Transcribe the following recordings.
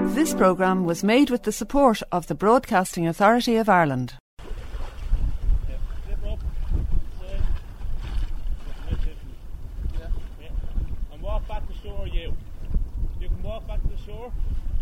This programme was made with the support of the Broadcasting Authority of Ireland. And walk back to shore, you. You can walk back to the shore.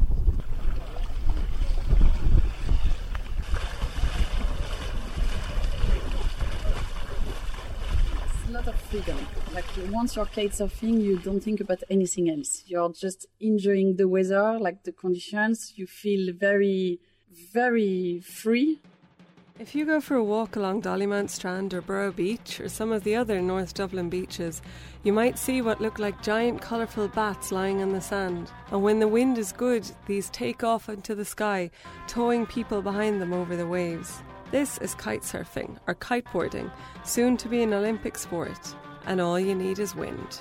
A lot of freedom. Like once you're kitesurfing, you don't think about anything else. You're just enjoying the weather, like the conditions. You feel very, very free. If you go for a walk along Dollymount Strand or Borough Beach or some of the other North Dublin beaches, you might see what look like giant colourful bats lying in the sand. And when the wind is good, these take off into the sky, towing people behind them over the waves. This is kitesurfing, or kiteboarding, soon to be an Olympic sport. And all you need is wind.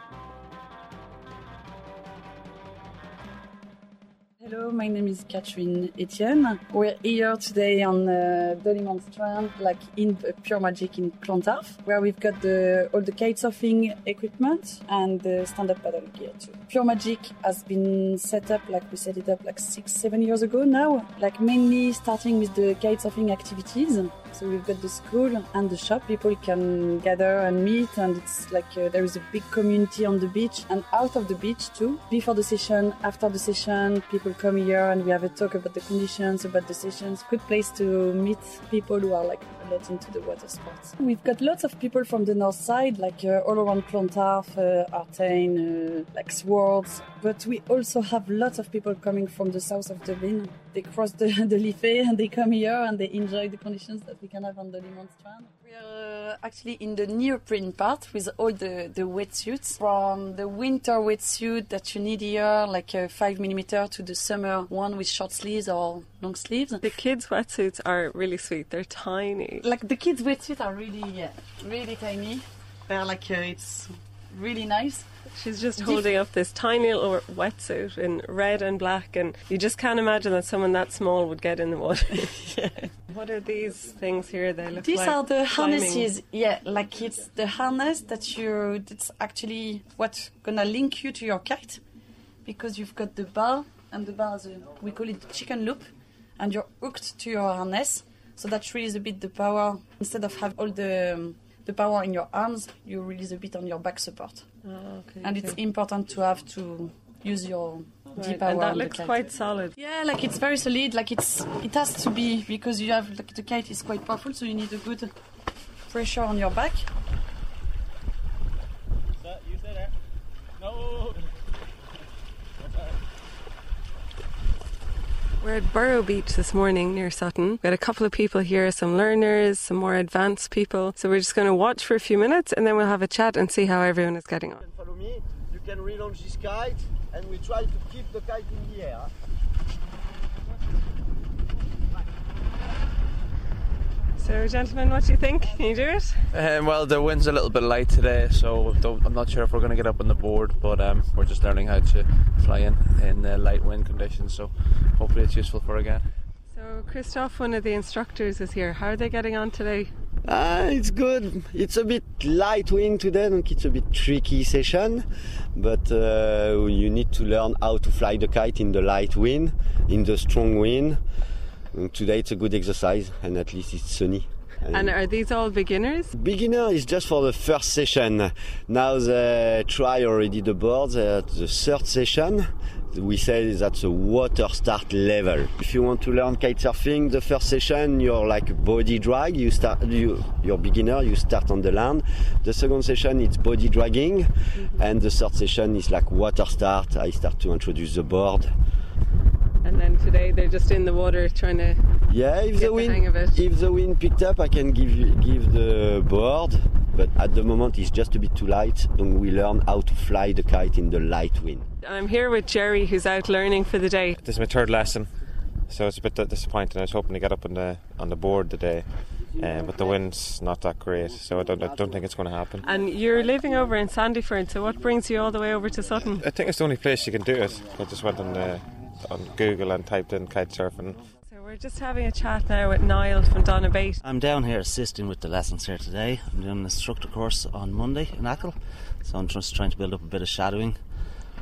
Hello, my name is Catherine Etienne. We're here today on Dollymount Strand, like in Pure Magic in Clontarf, where we've got all the kitesurfing equipment and the stand-up paddle gear too. Pure Magic has been set up, like we set it up like 6-7 years ago now, like mainly starting with the kitesurfing activities. So we've got the school and the shop. People can gather and meet, and it's like there is a big community on the beach and out of the beach too. Before the session, after the session, people come here and we have a talk about the conditions, about the sessions. Good place to meet people who are like a lot into the water sports. We've got lots of people from the north side, like all around Clontarf, Artane, like Swords. But we also have lots of people coming from the south of Dublin. They cross the Liffey and they come here and they enjoy the conditions that we can have on the Dollymount Strand. We are actually in the neoprene part with all the wetsuits. From the winter wetsuit that you need here, like 5mm, to the summer one with short sleeves or long sleeves. The kids' wetsuits are really sweet. They're tiny. Like the kids' wetsuits are really tiny. They're like, it's really nice. She's just holding up this tiny little wetsuit in red and black, and you just can't imagine that someone that small would get in the water. Yeah. What are these things here? They look These like are the climbing. harnesses. Yeah, like it's the harness that's actually what's gonna link you to your kite, because you've got the bar, and the bar is we call it the chicken loop, and you're hooked to your harness, so that releases a bit the power. Instead of have all the power in your arms, you release a bit on your back support. Oh, okay. And it's important to use your Right. power. And that on the looks kite. quite solid. Yeah, like it's very solid. Like it has to be, because you have like the kite is quite powerful, so you need a good pressure on your back. You stay there. No. We're at Borough Beach this morning near Sutton. We've got a couple of people here, some learners, some more advanced people. So we're just going to watch for a few minutes and then we'll have a chat and see how everyone is getting on. You can follow me, you can relaunch this kite, and we try to keep the kite in the air. So gentlemen, what do you think? Can you do it? Well, the wind's a little bit light today, so I'm not sure if we're going to get up on the board, but we're just learning how to fly in light wind conditions, so hopefully it's useful for again. So Christophe, one of the instructors, is here. How are they getting on today? It's good. It's a bit light wind today, donc it's a bit tricky session, but you need to learn how to fly the kite in the light wind, in the strong wind. And today it's a good exercise, and at least it's sunny. And are these all beginners? Beginner is just for the first session. Now they try already the boards at the third session. We say that's a water start level. If you want to learn kitesurfing, the first session you're like body drag. You're beginner. You start on the land. The second session it's body dragging, and the third session is like water start. I start to introduce the board. And then today they're just in the water trying to if get the hang of it. If the wind picked up, I can give the board, but at the moment it's just a bit too light, and we learn how to fly the kite in the light wind. I'm here with Jerry, who's out learning for the day. This is my third lesson, so it's a bit disappointing. I was hoping to get up on the board today, but the wind's not that great, so I don't think it's going to happen. And you're living over in Sandyford, so what brings you all the way over to Sutton? I think it's the only place you can do it. I just went on Google and typed in kite surfing. So we're just having a chat now with Niall from Donabate. I'm down here assisting with the lessons here today. I'm doing an instructor course on Monday in Achill, so I'm just trying to build up a bit of shadowing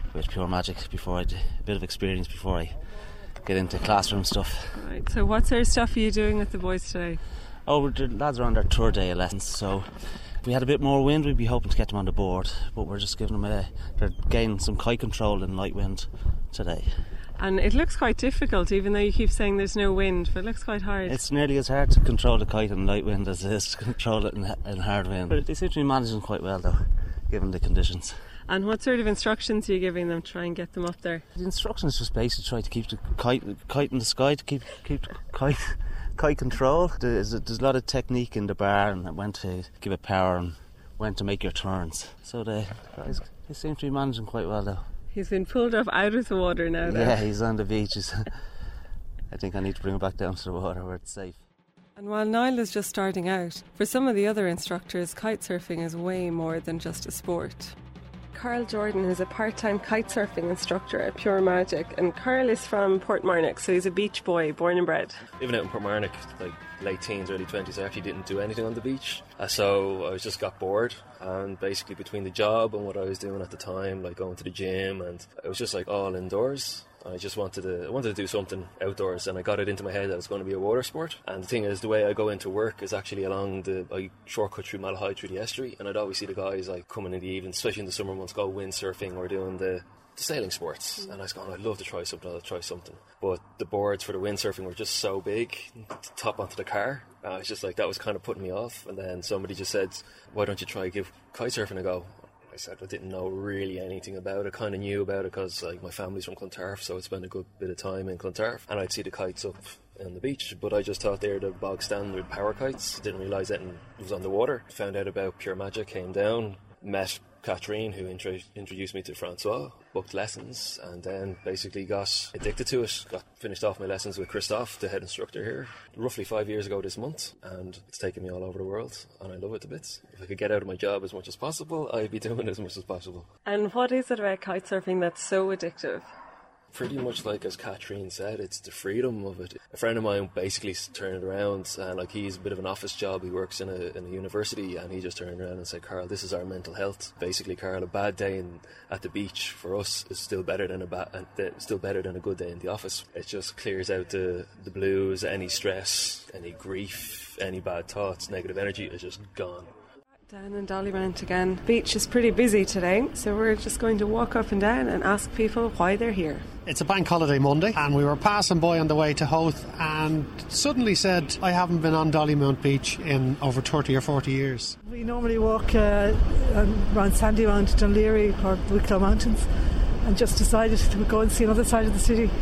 with Pure Magic before I did a bit of experience before I get into classroom stuff. Right, so what sort of stuff are you doing with the boys today? Oh, the lads are on their third day of lessons, so if we had a bit more wind we'd be hoping to get them on the board, but we're just giving them they're gaining some kite control in light wind today. And it looks quite difficult, even though you keep saying there's no wind, but it looks quite hard. It's nearly as hard to control the kite in light wind as it is to control it in hard wind. But they seem to be managing quite well though, given the conditions. And what sort of instructions are you giving them to try and get them up there? The instructions just basically try to keep the kite in the sky, to keep the kite control. There's a lot of technique in the bar and when to give it power and when to make your turns. So the guys, they seem to be managing quite well though. He's been pulled up out of the water now though. Yeah, he's on the beach. I think I need to bring him back down to the water where it's safe. And while Niall is just starting out, for some of the other instructors, kitesurfing is way more than just a sport. Carl Jordan is a part-time kitesurfing instructor at Pure Magic, and Carl is from Portmarnock, so he's a beach boy, born and bred. Living out in Portmarnock, like late teens, early 20s, I actually didn't do anything on the beach. So I just got bored, and basically between the job and what I was doing at the time, like going to the gym, and it was just like all indoors. I just wanted to do something outdoors, and I got it into my head that it's going to be a water sport. And the thing is, the way I go into work is actually I shortcut through Malahide through the estuary, and I'd always see the guys like coming in the evenings, especially in the summer months, go windsurfing or doing the sailing sports. And I was going, I'd love to try something, I'll try something. But the boards for the windsurfing were just so big to top onto the car. It's just like, that was kind of putting me off. And then somebody just said, why don't you try give kitesurfing a go? I said I didn't know really anything about it. Kind of knew about it because like my family's from Clontarf, so I'd spend a good bit of time in Clontarf, and I'd see the kites up on the beach. But I just thought they were the bog standard power kites. Didn't realise that it was on the water. Found out about Pure Magic, came down, met Catherine, who introduced me to Francois, booked lessons, and then basically got addicted to it. Finished off my lessons with Christophe, the head instructor here, roughly 5 years ago this month, and it's taken me all over the world, and I love it to bits. If I could get out of my job as much as possible, I'd be doing it as much as possible. And what is it about kitesurfing that's so addictive? Pretty much like as Catherine said, it's the freedom of it. A friend of mine basically turned it around, and like he's a bit of an office job, he works in a university, and he just turned around and said, Carl, this is our mental health. Basically, Carl, a bad day at the beach for us is still better than a good day in the office. It just clears out the blues, any stress, any grief, any bad thoughts, negative energy is just gone. Down in Dollymount again. Beach is pretty busy today, so we're just going to walk up and down and ask people why they're here. It's a bank holiday Monday, and we were passing by on the way to Howth and suddenly said, I haven't been on Dollymount Beach in over 30 or 40 years. We normally walk around Sandymount, Dunleary or Wicklow Mountains, and just decided to go and see another side of the city.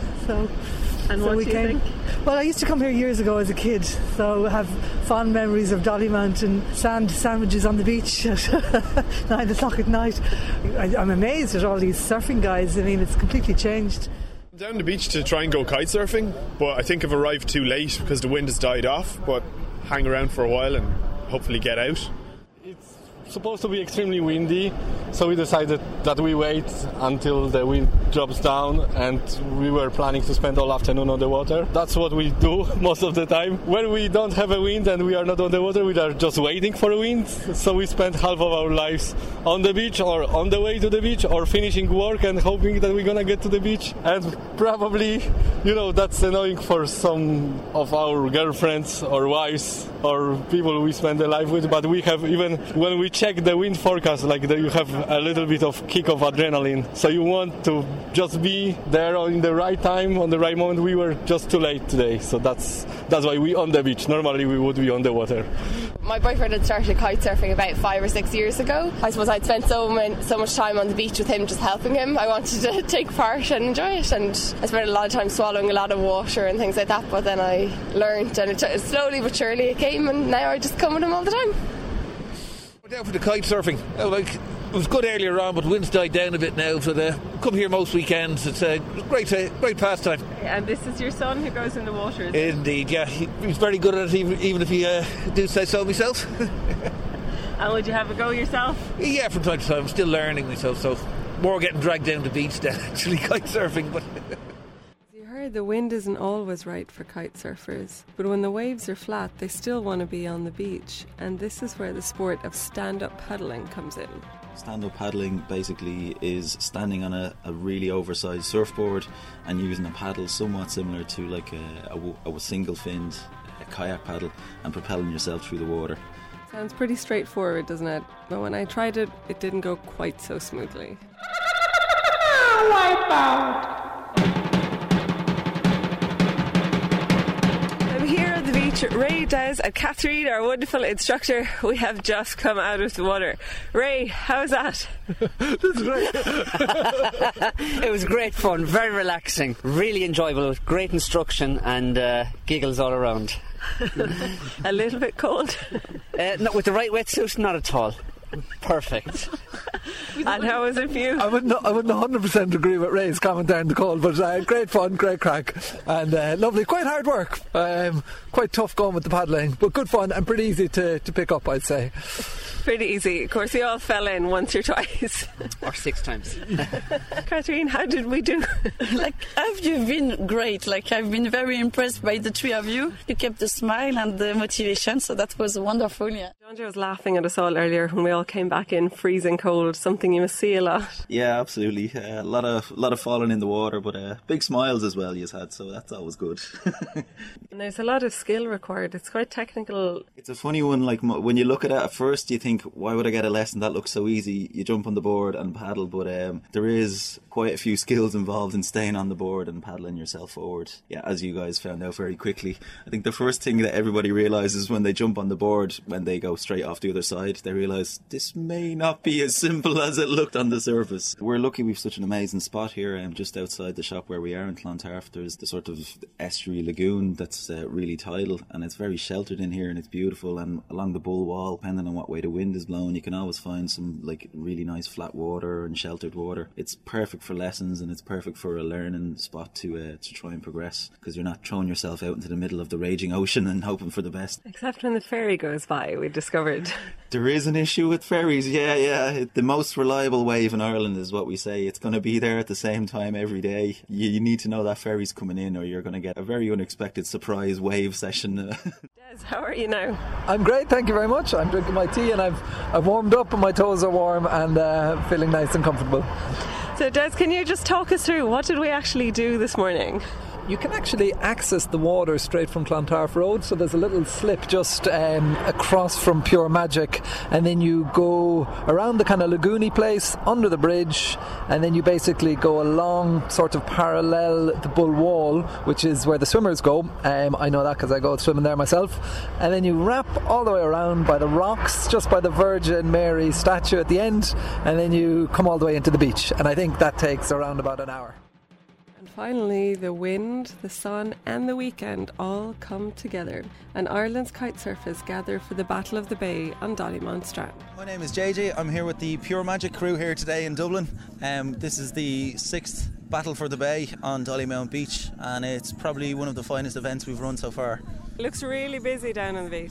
And what do you think? Well, I used to come here years ago as a kid, so I have fond memories of Dollymount and sand sandwiches on the beach at 9 o'clock at night. I'm amazed at all these surfing guys. I mean, it's completely changed. I'm down the beach to try and go kite surfing, but I think I've arrived too late because the wind has died off, but hang around for a while and hopefully get out. It's supposed to be extremely windy, so we decided that we wait until the wind drops down, and we were planning to spend all afternoon on the water. That's what we do most of the time. When we don't have a wind and we are not on the water, we are just waiting for a wind, so we spend half of our lives on the beach or on the way to the beach or finishing work and hoping that we're gonna get to the beach. And probably, that's annoying for some of our girlfriends or wives or people we spend their life with, but we have, even when we check the wind forecast, you have a little bit of kick of adrenaline, so you want to just be there in the right time, on the right moment. We were just too late today, so that's why we on the beach. Normally we would be on the water. My boyfriend had started kite surfing about 5 or 6 years ago. I suppose I'd spent so much time on the beach with him, just helping him. I wanted to take part and enjoy it, and I spent a lot of time swallowing a lot of water and things like that, but then I learned, and slowly but surely it came, and now I just come with him all the time. We're down for the kite surfing. It was good earlier on, but wind's died down a bit now, so come here most weekends. It's a great pastime. And this is your son who goes in the water, is it? Indeed, yeah. He's very good at it, even if he do say so myself. And would you have a go yourself? Yeah, from time to time. I'm still learning myself, so more getting dragged down the beach than actually kite surfing. But the wind isn't always right for kite surfers, but when the waves are flat they still want to be on the beach, and this is where the sport of stand-up paddling comes in. Stand-up paddling basically is standing on a really oversized surfboard and using a paddle somewhat similar to like a single-finned kayak paddle and propelling yourself through the water. Sounds pretty straightforward, doesn't it? But when I tried it, it didn't go quite so smoothly. I'm here at the beach with Ray, Des and Catherine, our wonderful instructor. We have just come out of the water. Ray, how's that? That's great. It was great fun, very relaxing, really enjoyable, great instruction and giggles all around. A little bit cold? No, with the right wetsuit, not at all. Perfect. And how was it for you? I wouldn't 100% agree with Ray's comment there in the cold, but great fun, great crack, and lovely. Quite hard work, quite tough going with the paddling, but good fun and pretty easy to pick up, I'd say. Pretty easy. Of course, we all fell in once or twice. Or 6 times. Catherine, how did we do? You've been great. I've been very impressed by the three of you. You kept the smile and the motivation, so that was wonderful, yeah. John was laughing at us all earlier when we all came back in freezing cold, something you must see a lot. Yeah, absolutely. A lot of falling in the water, but big smiles as well you've had, so that's always good. And there's a lot of skill required. It's quite technical. It's a funny one, like when you look at it at first you think, why would I get a lesson? That looks so easy. You jump on the board and paddle, but there is quite a few skills involved in staying on the board and paddling yourself forward. Yeah, as you guys found out very quickly. I think the first thing that everybody realises when they jump on the board, when they go straight off the other side, they realise this may not be as simple as it looked on the surface. We're lucky we've such an amazing spot here, just outside the shop where we are in Clontarf. There's the sort of estuary lagoon that's really tidal, and it's very sheltered in here and it's beautiful, and along the bull wall, depending on what way the wind is blowing, you can always find some really nice flat water and sheltered water. It's perfect for lessons and it's perfect for a learning spot to try and progress, because you're not throwing yourself out into the middle of the raging ocean and hoping for the best. Except when the ferry goes by, we discovered. There is an issue with ferries, yeah. The most reliable wave in Ireland is what we say. It's going to be there at the same time every day. You need to know that ferry's coming in or you're going to get a very unexpected surprise wave session. Des, how are you now? I'm great, thank you very much. I'm drinking my tea and I've warmed up and my toes are warm and feeling nice and comfortable. So Des, can you just talk us through what did we actually do this morning? You can actually access the water straight from Clontarf Road, so there's a little slip just across from Pure Magic, and then you go around the kind of lagoony place, under the bridge, and then you basically go along sort of parallel the Bull Wall, which is where the swimmers go. I know that because I go swimming there myself. And then you wrap all the way around by the rocks, just by the Virgin Mary statue at the end, and then you come all the way into the beach. And I think that takes around about an hour. Finally, the wind, the sun and the weekend all come together, and Ireland's kitesurfers gather for the Battle of the Bay on Dollymount Strand. My name is JJ. I'm here with the Pure Magic crew here today in Dublin. This is the 6th Battle for the Bay on Dollymount Beach, and it's probably one of the finest events we've run so far. It looks really busy down on the beach.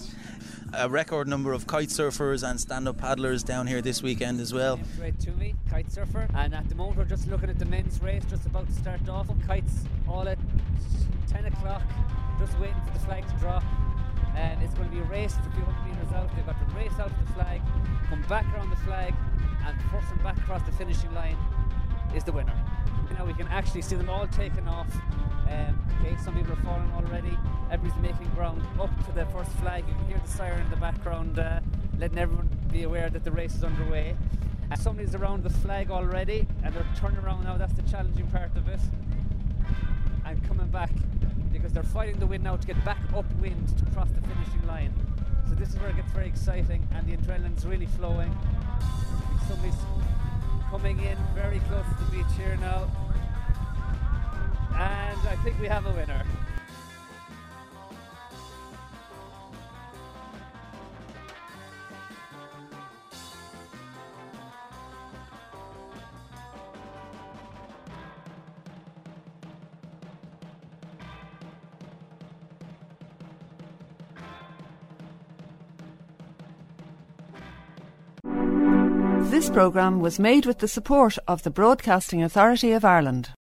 A record number of kite surfers and stand-up paddlers down here this weekend as well. Great Toomey, kite surfer, and at the moment we're just looking at the men's race just about to start off. Kites all at 10 o'clock, just waiting for the flag to drop, and it's going to be a race. It's a few hundred metres out. They've got to race out to the flag, come back around the flag, and the person back across the finishing line is the winner. Now we can actually see them all taking off. Some people are falling already. Everybody's making ground up to the first flag. You can hear the siren in the background, letting everyone be aware that the race is underway. Somebody's around the flag already, and they're turning around now. That's the challenging part of it. And coming back, because they're fighting the wind now to get back upwind to cross the finishing line. So this is where it gets very exciting, and the adrenaline's really flowing. Somebody's coming in very close to the beach here now, and I think we have a winner. This programme was made with the support of the Broadcasting Authority of Ireland.